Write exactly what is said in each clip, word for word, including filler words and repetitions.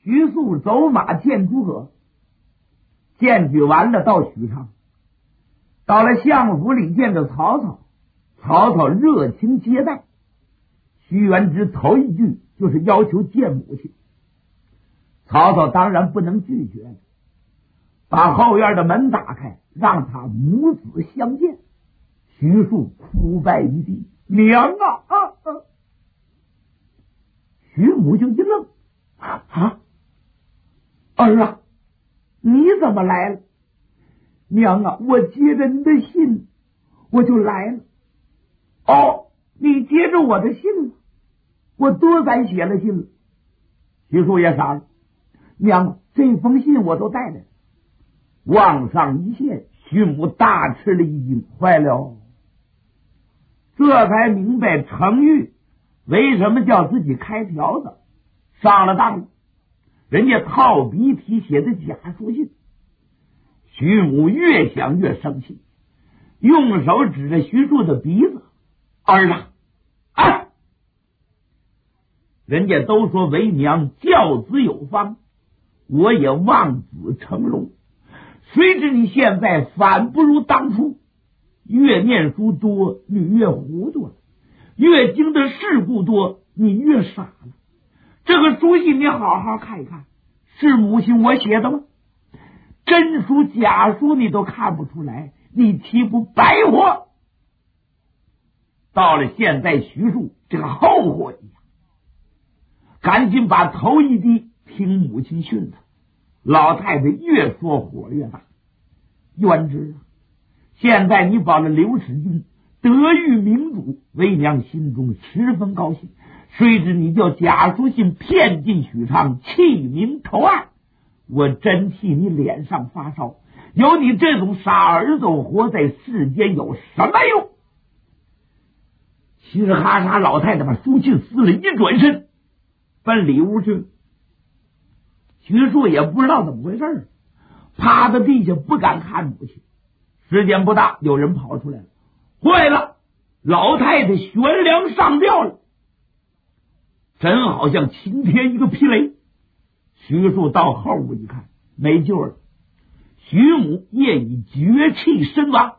徐庶走马见诸葛，荐举完了到许昌，到了相府里见着曹操，曹操热情接待。徐元直头一句就是要求见母亲，曹操当然不能拒绝了，把后院的门打开，让他母子相见。徐庶哭拜于地，娘啊啊啊！徐母就一愣，啊，儿啊，你怎么来了？娘啊，我接着你的信，我就来了。哦，你接着我的信了，我多咱写了信了。徐庶也傻了，娘，这封信我都带来了。往上一献，徐母大吃了一惊，坏了，这才明白程昱为什么叫自己开条子，上了当了。人家套笔体写的假书信。徐母越想越生气，用手指着徐庶的鼻子，儿啊，啊！人家都说为娘教子有方，我也望子成龙，谁知你现在反不如当初，越念书多你越糊涂了，越经的事故多你越傻了。这个书信你好好看一看，是母亲我写的吗？真书假书你都看不出来，你岂不白活？到了现在，徐庶这个后悔呀，赶紧把头一低，听母亲训他。老太太越说火越大，元直啊，现在你保了刘使君得遇明主，为娘心中十分高兴，谁知你叫假书信骗进许昌，弃明投暗，我真替你脸上发烧。有你这种傻儿子活在世间有什么用？嘻嘻哈哈，老太太把书信撕了，一转身奔里屋去。徐庶也不知道怎么回事，趴在地下不敢看母亲。时间不大，有人跑出来了，坏了，老太太悬梁上吊了，真好像晴天一个霹雷。徐庶到后屋一看，没救了，徐母业已绝气身亡。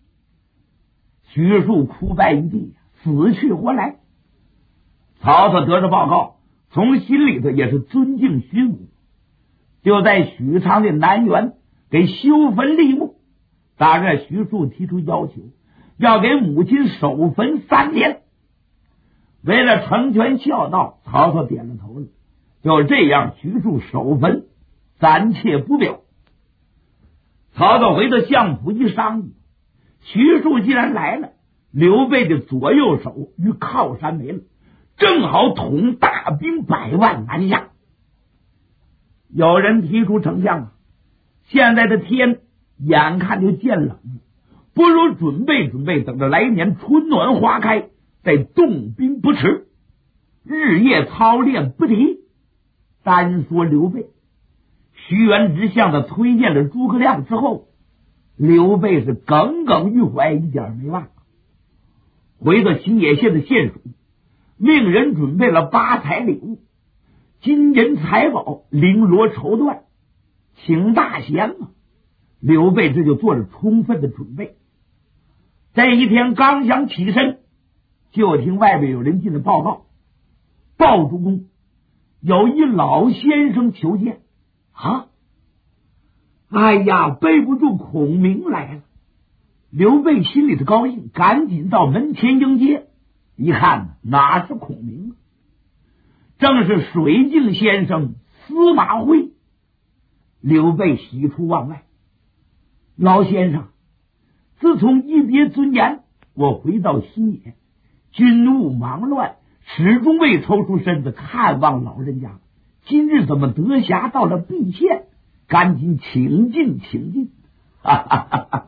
徐庶哭拜于地，死去活来。曹操得着报告，从心里头也是尊敬徐母，就在许昌的南园给修坟立墓。当然徐庶提出要求，要给母亲守坟三年。为了成全孝道，曹操点了头了。就这样，徐庶守坟暂且不表。曹操回到相府一商议，徐庶既然来了，刘备的左右手与靠山没了，正好统大兵百万南下。有人提出，丞相啊，现在的天眼看就渐冷了，不如准备准备，等着来年春暖花开，再动兵不迟。日夜操练不敌。单说刘备，徐元直向他推荐了诸葛亮之后，刘备是耿耿于怀，一点没忘。回到新野县的县署，命人准备了八彩礼物，金银财宝，绫罗绸缎，请大贤嘛。刘备这就做了充分的准备。这一天刚想起身，就听外边有人进来报告，鲍主公有一老先生求见啊！哎呀，背不住孔明来了。刘备心里头高兴，赶紧到门前迎接。一看哪是孔明，正是水镜先生司马徽。刘备喜出望外，老先生，自从一别尊严，我回到新野，军务忙乱，始终未抽出身子看望老人家。今日怎么得暇到了蓟县，赶紧请进请进。哈哈哈哈！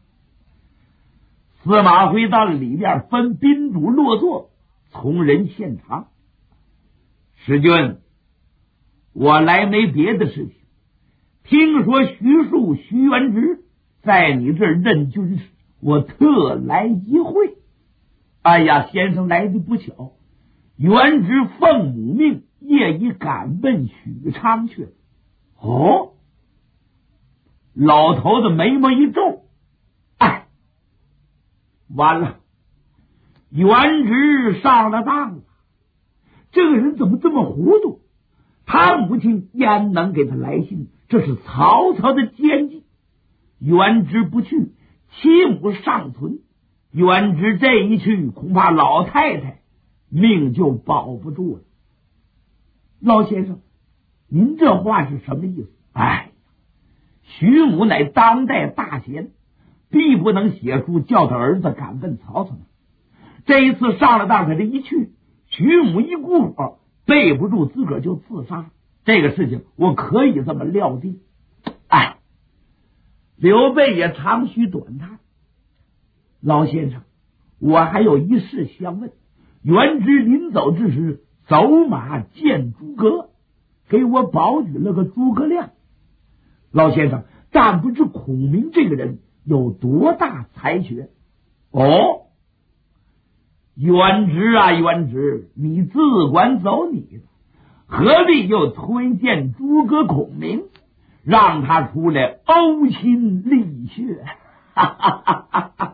司马徽到了里边，分宾主落座，从人献茶。使君，我来没别的事情，听说徐庶、徐元直在你这儿任军师，我特来一会。哎呀，先生来的不巧，元直奉母命也已赶奔许昌去了。哦，老头子眉毛一皱，哎，完了，元直上了当了。这个人怎么这么糊涂？他母亲焉能给他来信？这是曹操的奸计。元直不去，其母尚存。元直这一去，恐怕老太太命就保不住了。老先生，您这话是什么意思？哎，徐母乃当代大贤，必不能写书叫他儿子赶奔曹操。这一次上了当，他这一去，徐母一股火，背不住自个儿就自杀。这个事情我可以这么料定。哎，刘备也长吁短叹。老先生，我还有一事相问。元直临走之时，走马见诸葛，给我保举了个诸葛亮。老先生，但不知孔明这个人有多大才学？哦，元直啊元直，你自管走你的，何必又推荐诸葛孔明，让他出来呕心沥血？哈哈哈哈哈！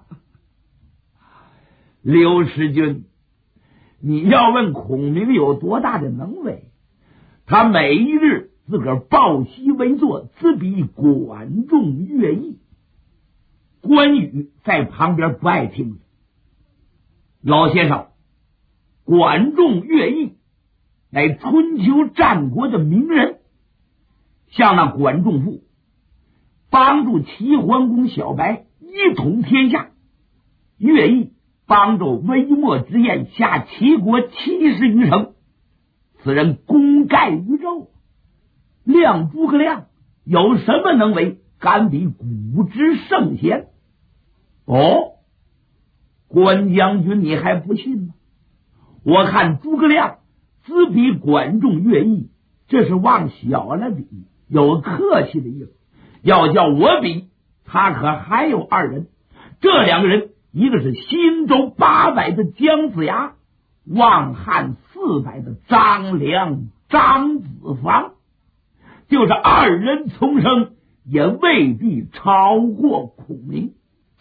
刘师君，你要问孔明有多大的能为，他每一日自个儿抱膝为坐，自比管仲、乐毅。关羽在旁边不爱听。老先生，管仲、乐毅乃春秋战国的名人，像那管仲父帮助齐桓公小白一统天下，乐毅帮助微末之宴下齐国七十余城，此人功盖宇宙。亮诸葛亮有什么能为，敢比古之圣贤？哦，关将军，你还不信吗？我看诸葛亮自比管仲、乐毅，这是往小了比，有客气的意思。要叫我比，他可还有二人。这两个人，一个是新州八百的姜子牙，望汉四百的张良、张子房，就是二人重生，也未必超过孔明。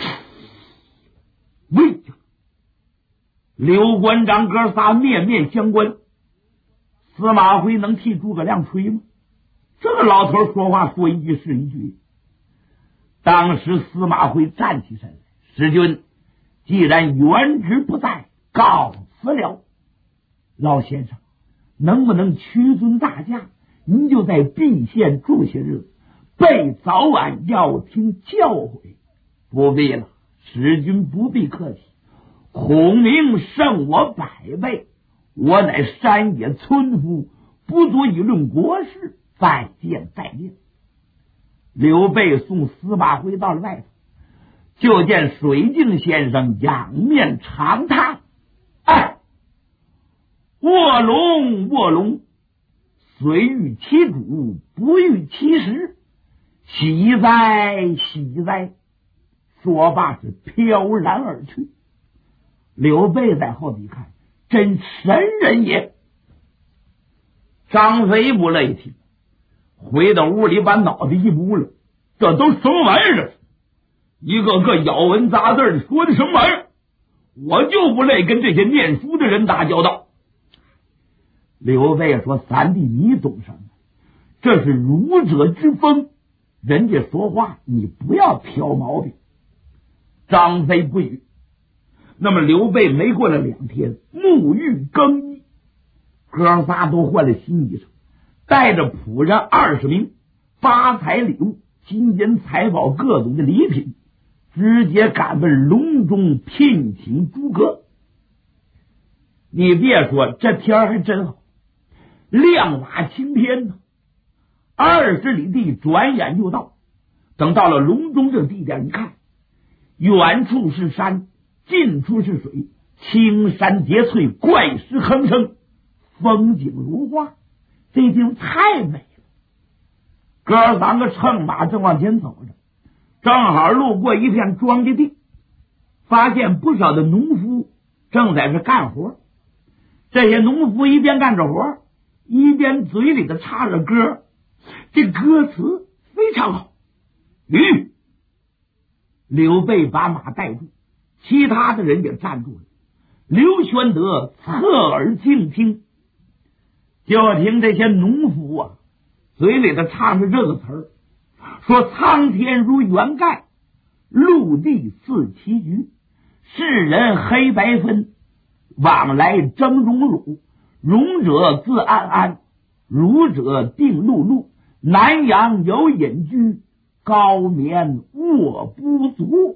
喂，刘关张哥仨面面相关，司马徽能替诸葛亮吹吗？这个老头说话说一句是一句。当时司马徽站起身来，师君，既然元直不在，告辞了。老先生，能不能屈尊大驾，您就在敝县住些日子，备早晚要听教诲。不必了，使君不必客气，孔明胜我百倍，我乃山野村夫，不足以论国事，再见再见。刘备送司马徽到了外头，就见水镜先生仰面长叹：哎，卧龙卧龙，虽欲其主，不欲其时，喜哉喜哉。说罢是飘然而去。刘备在后头一看，真神人也。张飞不乐意听，回到屋里把脑袋一捂了，这都什么玩意儿？这是一个个咬文杂字，你说的什么玩意儿？我就不累跟这些念书的人打交道。刘备说：三弟，你懂什么？这是儒者之风，人家说话你不要挑毛病。张飞不语。那么刘备没过了两天，沐浴更衣，哥仨都换了新衣裳，带着仆人二十名，发财礼物、金银财宝各种的礼品，直接赶奔隆中聘请诸葛。你别说，这天儿还真好，亮马晴天呢。二十里地转眼就到。等到了隆中这地点，一看，远处是山，近处是水，青山叠翠，怪石横生，风景如画，这地方太美了。哥三个乘马正往前走着，正好路过一片庄稼地，发现不少的农夫正在这干活。这些农夫一边干着活， 一边嘴里的唱着歌，这歌词非常好。吁！刘备把马带住，其他的人也站住了。刘玄德侧耳静听，就听这些农夫啊，嘴里头唱着这个词儿，说苍天如圆盖，陆地似棋局，世人黑白分，往来争荣辱，荣者自安安，辱者定碌碌，南阳有隐居，高眠卧不足。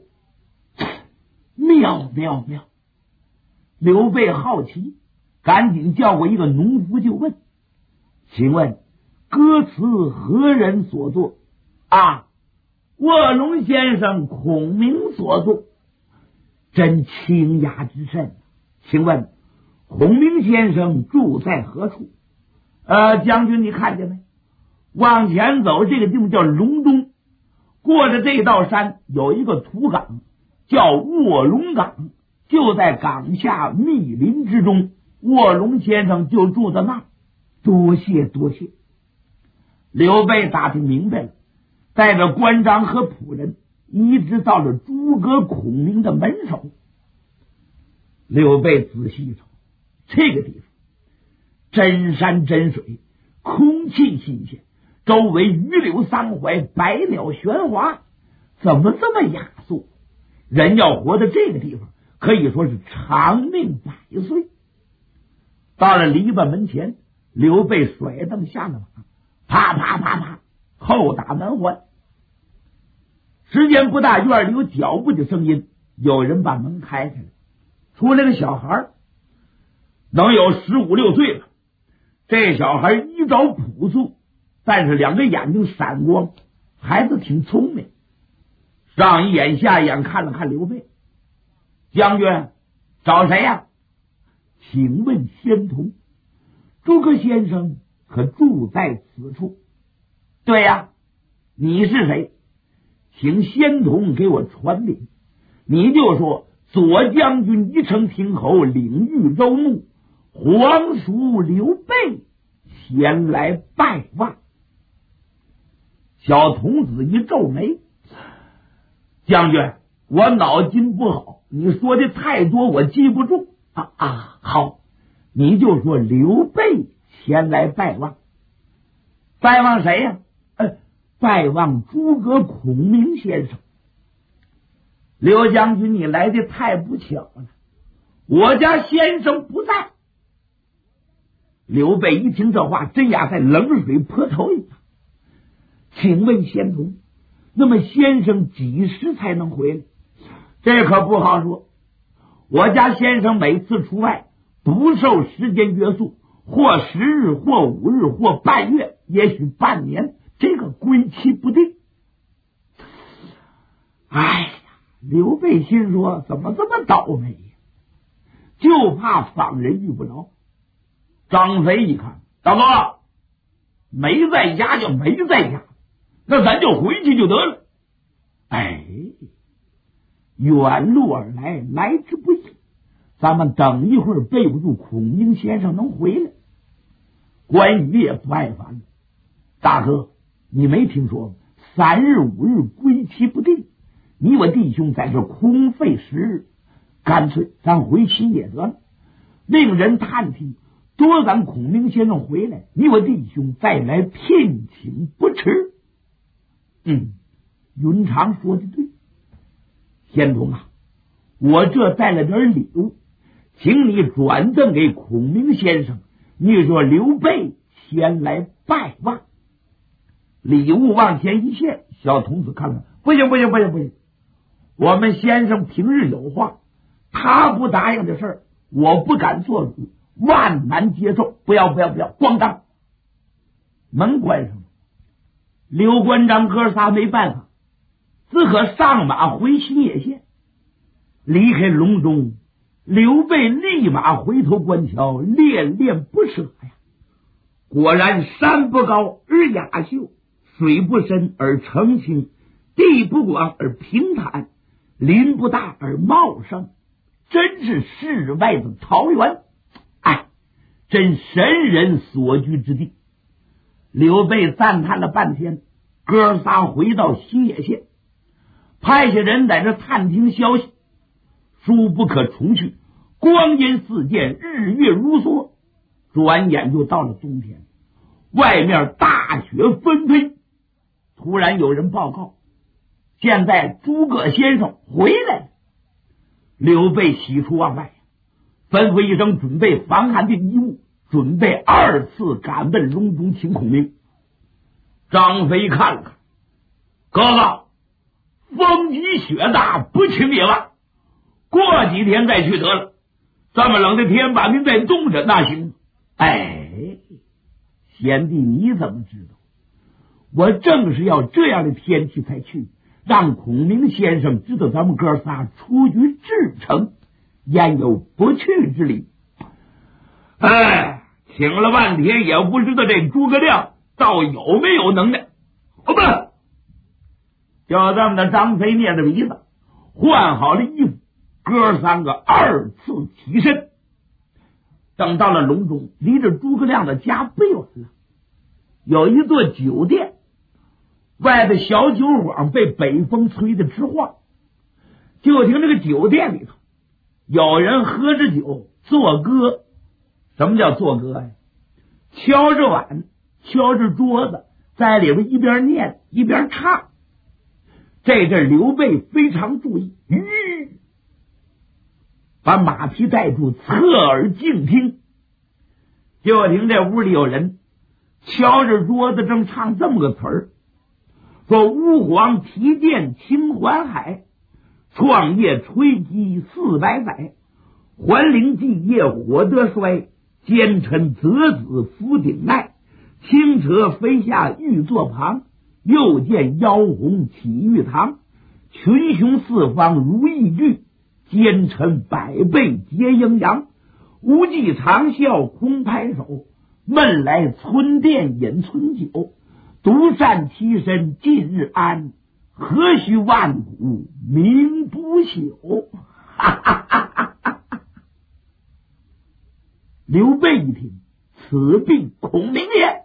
妙妙妙！刘备好奇，赶紧叫过一个农夫就问：请问歌词何人所作？啊，卧龙先生孔明所作。真清雅之甚。请问孔明先生住在何处？呃，将军你看见没？往前走，这个地方叫隆东，过着这道山有一个土港叫卧龙岗，就在岗下密林之中，卧龙先生就住在那儿。多谢多谢。刘备打听明白了，带着关张和仆人一直到了诸葛孔明的门首。刘备仔细一瞅，这个地方真山真水，空气新鲜，周围榆柳桑槐，百鸟喧哗，怎么这么雅俗？人要活在这个地方，可以说是长命百岁。到了篱笆门前，刘备甩蹬下了马，啪啪啪啪，后打门环。时间不大，院里有脚步的声音，有人把门开开了，出来个小孩，能有十五六岁了。这小孩衣着朴素，但是两个眼睛闪光，孩子挺聪明。上一眼下一眼看了看刘备，将军找谁呀？请问仙童，诸葛先生可住在此处？对呀，你是谁？请仙童给我传令，你就说左将军一城亭侯领豫州牧皇叔刘备前来拜望。小童子一皱眉，将军，我脑筋不好，你说的太多我记不住啊啊！好，你就说刘备前来拜望。拜望谁呀、呃？拜望诸葛孔明先生。刘将军，你来的太不巧了，我家先生不在。刘备一听这话，真呀在冷水泼头一样。请问仙童，那么先生几时才能回来？这可不好说，我家先生每次出外不受时间约束，或十日，或五日，或半月，也许半年，这个归期不定。哎呀，刘备心说怎么这么倒霉呀？就怕访人遇不着。张飞一看，大哥没在家就没在家，那咱就回去就得了。哎，远路而来，来之不易，咱们等一会儿备不住孔明先生能回来。关羽也不爱烦了，大哥你没听说吗？三日五日归期不定，你我弟兄在这空费时日，干脆咱回秦也得了，令人探听，多咱孔明先生回来，你我弟兄再来聘请不迟。嗯，云长说的对，仙童啊，我这带了点礼物，请你转赠给孔明先生，你说刘备前来拜望。礼物往前一献，小童子看看，不行不行不行不行，我们先生平日有话，他不答应的事儿，我不敢做主，万难接受，不要不要不要，咣当，门关上了。刘关张哥仨没办法，自可上马回新野县。离开隆中，刘备立马回头观瞧，恋恋不舍呀。果然山不高而雅秀，水不深而澄清，地不广而平坦，林不大而茂盛，真是世外的桃源。哎， 真神人所居之地。刘备赞叹了半天，哥仨回到新野县，派下人在这探听消息。殊不可重去，光阴似箭，日月如梭，转眼就到了冬天，外面大雪纷飞。突然有人报告，现在诸葛先生回来了。刘备喜出望外，吩咐一声准备防寒的衣物，准备二次赶奔隆中请孔明。张飞看了看，哥哥，风急雪大，不请你了，过几天再去得了。这么冷的天把您再冻着那行吗？哎，贤弟你怎么知道？我正是要这样的天气才去，让孔明先生知道咱们哥仨出局至诚，焉有不去之理？哎，请了半天也不知道这诸葛亮到有没有能耐。好吧，就这么的，张飞捏着鼻子换好了衣服，哥三个二次起身。等到了隆中，离着诸葛亮的家不远了，有一座酒店，外的小酒馆被北风吹得直晃。就听这个酒店里头有人喝着酒作歌。什么叫作歌呀？敲着碗，敲着桌子，在里边一边念一边唱。这阵刘备非常注意，吁，把马匹带住，侧耳静听。就听这屋里有人敲着桌子正唱这么个词儿，说吾皇提剑清环海，创业吹击四百载，还陵继业火得衰，奸臣择子夫顶奈，轻车飞下玉座旁，又见妖红起玉堂，群雄四方如意聚，奸臣百倍皆阴阳，无忌长啸空拍手，闷来村店饮村酒，独善其身近日安，何须万古名不朽。哈哈哈哈哈哈！刘备一听，此必孔明也。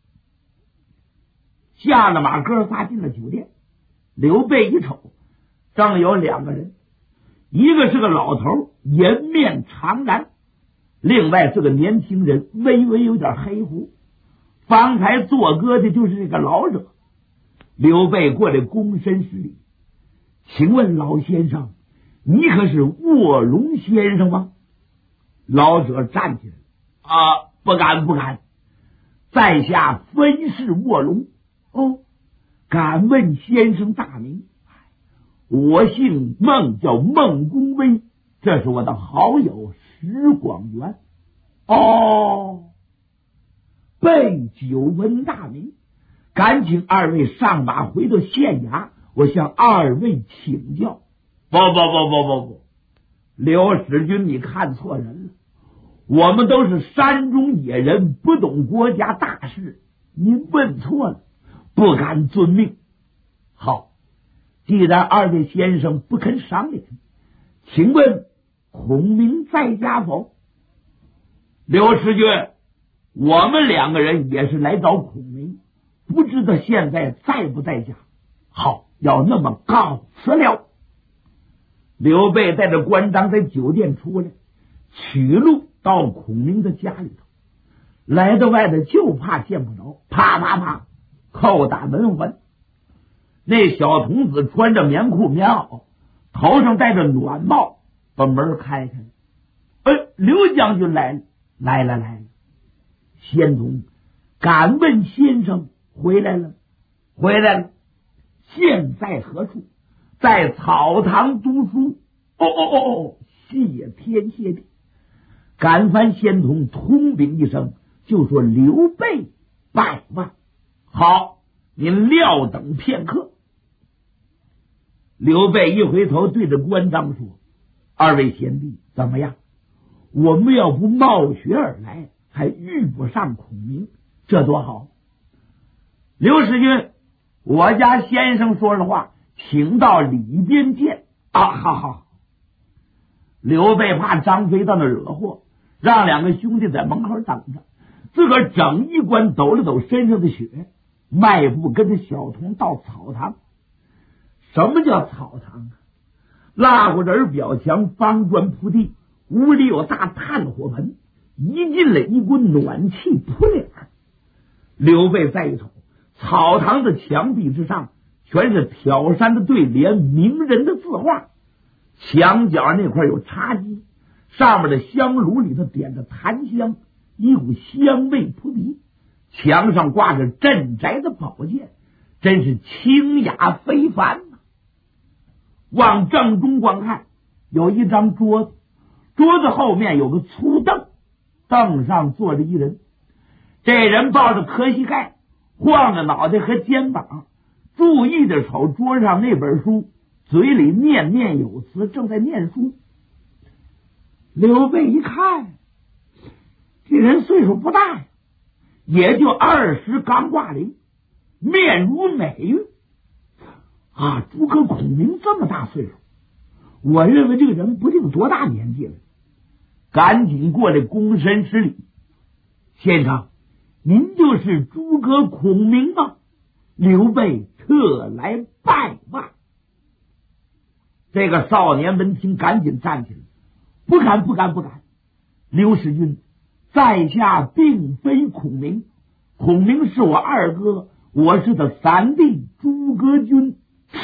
下了马，哥仨进了酒店。刘备一瞅，正有两个人，一个是个老头，颜面长髯，另外是个年轻人，微微有点黑胡。方才作歌的就是这个老者。刘备过来躬身施礼，请问老先生，你可是卧龙先生吗？老者站起来，啊，不敢不敢，在下分是卧龙。哦，敢问先生大名？我姓孟，叫孟公威，这是我的好友石广元。哦，备久闻大名，赶请二位上马回到县衙，我向二位请教。不不不不不不，刘使君，你看错人了，我们都是山中野人，不懂国家大事，您问错了，不敢遵命。好，既然二位先生不肯赏脸，请问孔明在家否？刘使君，我们两个人也是来找孔明，不知道现在在不在家。好，要那么告辞了。刘备带着关张在酒店出来，取路到孔明的家里头，来到外头就怕见不着，啪啪啪叩打门环。那小童子穿着棉裤棉袄，头上戴着暖帽，把门开开了。哎，刘将军来了，来了来了。仙童，敢问先生回来了？回来了。现在何处？在草堂读书。哦哦哦哦，谢天谢地。敢烦仙童通禀一声，就说刘备拜望。好，您料等片刻。刘备一回头对着关张说，二位贤弟怎么样？我们要不冒雪而来，还遇不上孔明，这多好。刘使君，我家先生说的话，请到里边见。啊，好好。刘备怕张飞到那惹祸， 让两个兄弟在门口等着，自个儿整衣冠抖了抖身上的血，迈步跟着小童到草堂。什么叫草堂啊？蜡火人表墙，方砖铺地，屋里有大炭火盆，一进来一股暖气扑脸。刘备再一瞅，草堂的墙壁之上全是挑山的对联，名人的字画，墙角那块有茶几，上面的香炉里头点着檀香，一股香味扑鼻，墙上挂着镇宅的宝剑，真是清雅非凡啊。往正中观看，有一张桌子，桌子后面有个粗凳，凳上坐着一人，这人抱着磕膝盖，晃着脑袋和肩膀，注意着瞅桌上那本书，嘴里念念有词，正在念书。刘备一看，这人岁数不大呀，也就二十刚挂零，面如美玉啊！诸葛孔明这么大岁数，我认为这个人不定多大年纪了，赶紧过来躬身施礼。先生，您就是诸葛孔明吗？刘备特来拜望。这个少年闻听，赶紧站起来，不敢不敢不敢，刘使君，在下并非孔明，孔明是我二哥，我是他三弟诸葛均。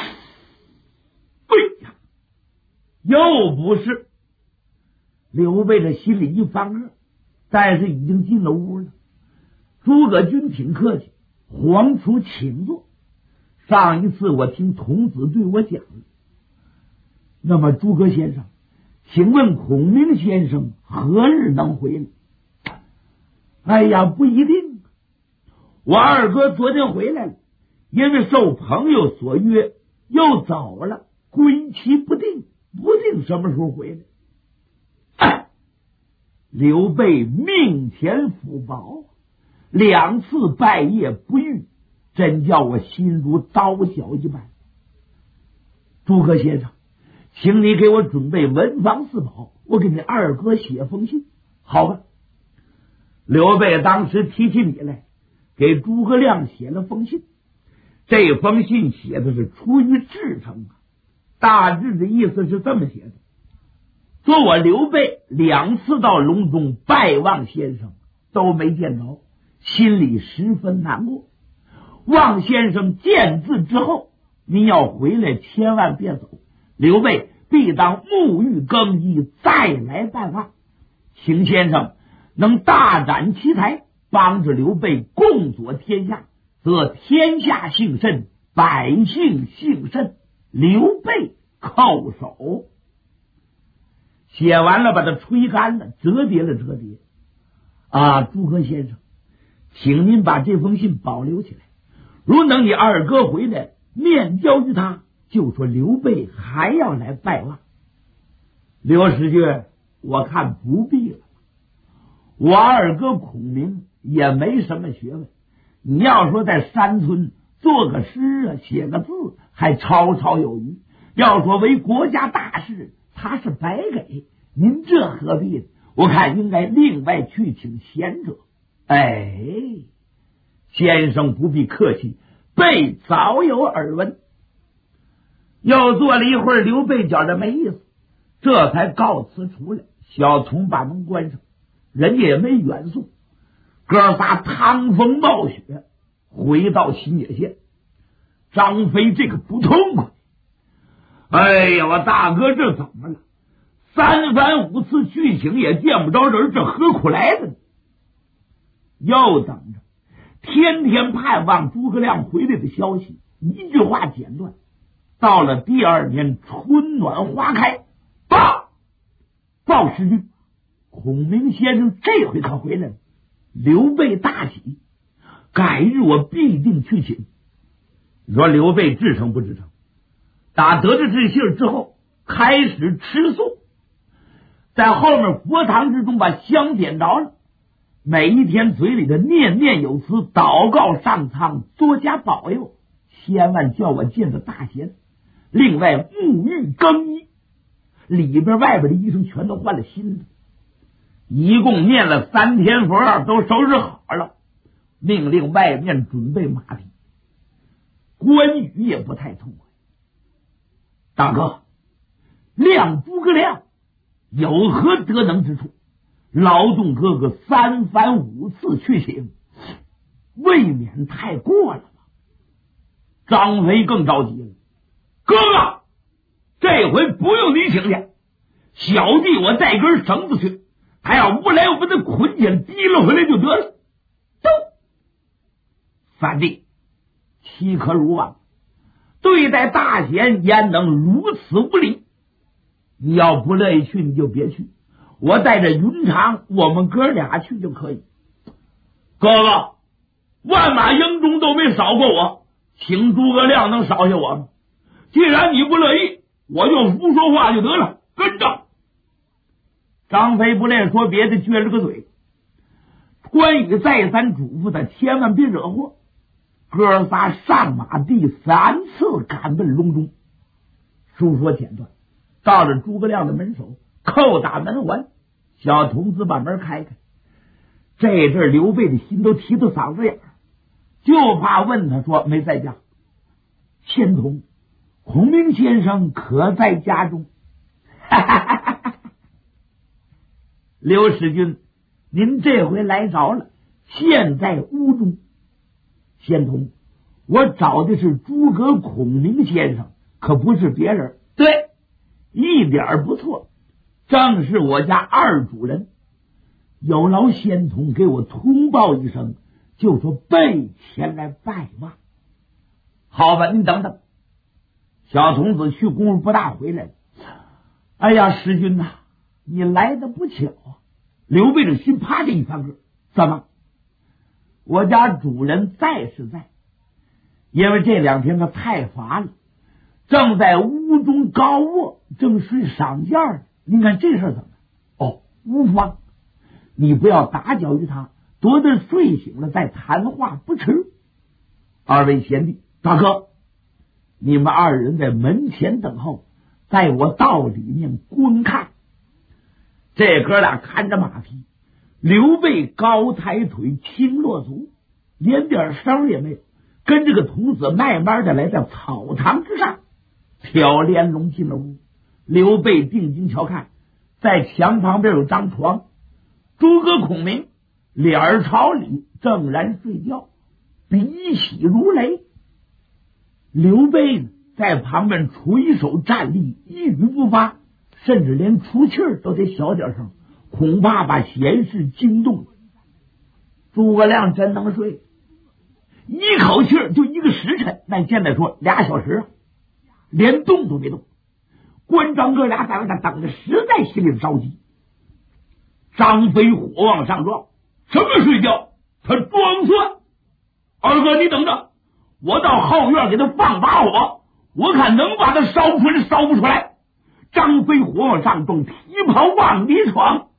哎呀，又不是。刘备这心里一翻个，但是已经进了屋了。诸葛均挺客气，皇叔请坐。上一次我听童子对我讲了，那么诸葛先生，请问孔明先生何日能回来？哎呀，不一定，我二哥昨天回来了，因为受朋友所约又走了，归期不定，不定什么时候回来。哎，刘备命前福薄，两次拜谒不遇，真叫我心如刀绞一般。诸葛先生，请你给我准备文房四宝，我给你二哥写封信，好吧？刘备当时提起笔来，给诸葛亮写了封信。这封信写的是出于至诚啊，大致的意思是这么写的：说我刘备两次到隆中拜望先生都没见着，心里十分难过。望先生见字之后，您要回来千万别走，刘备必当沐浴更衣再来拜望，请先生能大展奇才，帮着刘备共佐天下，则天下幸甚，百姓幸甚。刘备叩首。写完了，把它吹干了，折叠了折叠。啊，诸葛先生，请您把这封信保留起来，如等你二哥回来面交于他，就说刘备还要来拜望。刘使君，我看不必了，我二哥孔明也没什么学问，你要说在山村做个诗啊，写个字还绰绰有余，要说为国家大事，他是白给，您这何必呢？我看应该另外去请贤者。哎，先生不必客气，备早有耳闻。又坐了一会儿，刘备觉着没意思，这才告辞出来。小童把门关上，人家也没远送，哥仨趟风冒雪回到新野县。张飞这个不痛快，哎呀，我大哥这怎么了？三番五次去请也见不着人，这何苦来的呢？又等着，天天盼望诸葛亮回来的消息，一句话简断。到了第二年春暖花开，报报使君，孔明先生这回可回来了。刘备大喜，改日我必定去请。你说刘备至诚不至诚？打得知这信之后，开始吃素，在后面佛堂之中把香点着了，每一天嘴里的念念有词，祷告上苍多加保佑，千万叫我见到大贤。另外沐浴更衣，里边外边的衣裳全都换了新的。 一共念了三天佛，都收拾好了，命令外面准备马匹。关羽也不太痛快，大哥，亮诸葛亮有何得能之处？劳动哥哥三番五次去请，未免太过了吧？张飞更着急了，哥哥，这回不用你请去，小弟我带根绳子去，他要不来，我把他捆起来提了回来就得了。都，三弟岂可如往？对待大贤焉能如此无礼？你要不乐意去，你就别去，我带着云长，我们哥俩去就可以。哥哥，万马营中都没少过我，请诸葛亮能少下我吗？既然你不乐意，我就不说话就得了，跟着。张飞不愿说别的，撅了个嘴。关羽再三嘱咐他千万别惹祸，哥仨上马第三次赶奔隆中。书说简短，到了诸葛亮的门首，叩打门环，小童子把门开开。这阵刘备的心都提到嗓子眼儿，就怕问他说没在家。仙童，孔明先生可在家中？哈哈哈哈哈！刘使君，您这回来着了，现在屋中。仙童，我找的是诸葛孔明先生，可不是别人。对，一点不错，正是我家二主人。有劳仙童给我通报一声，就说备前来拜望。好吧，您等等。小童子去功夫不大回来了。哎呀，师君呐、啊，你来的不巧啊！刘备的心啪的一翻个，怎么？我家主人在是在，因为这两天他太乏了，正在屋中高卧，正睡赏觉呢。您看这事怎么？哦，无妨，你不要打搅于他，多得睡醒了再谈话不迟。二位贤弟，大哥，你们二人在门前等候，在我道里面观看。这哥俩看着马匹，刘备高抬腿，轻落足，连点声也没有，跟这个童子慢慢的来到草堂之上，挑帘笼进了屋。刘备定睛瞧看，在墙旁边有张床，诸葛孔明脸儿朝里正然睡觉，鼻息如雷。刘备呢，在旁边垂手站立，一语不发，甚至连出气儿都得小点声，恐怕把贤士惊动了。诸葛亮真能睡，一口气儿就一个时辰，那现在说俩小时啊，连动都没动。关张哥俩在外头等着，实在心里着急。张飞火往上撞，什么睡觉？他装蒜！二哥，你等着，我到后院给他放把火，我看能把他烧出来，烧不出来。张飞火往上撞，提炮往里闯，